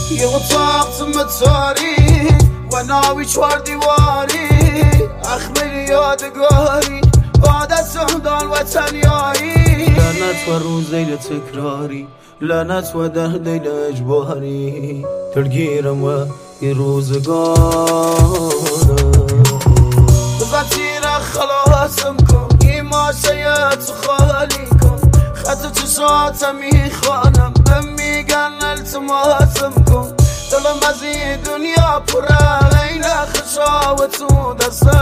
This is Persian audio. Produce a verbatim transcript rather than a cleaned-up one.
یه اتاق تو تاریک و ناوی چوار دیواری، اخمه یادگاری عادت دال و تنیایی. لعنت و روز دیل تکراری، لعنت و در دیل اجباری، دلگیرم و یه روزگارم. بزن تیر خلاصم کن، این ماشه تو خالی کن، خط چشاتم میخوانم به میگن التماسم کن. دلم از این دنیا پره، این خشاوت تو دستم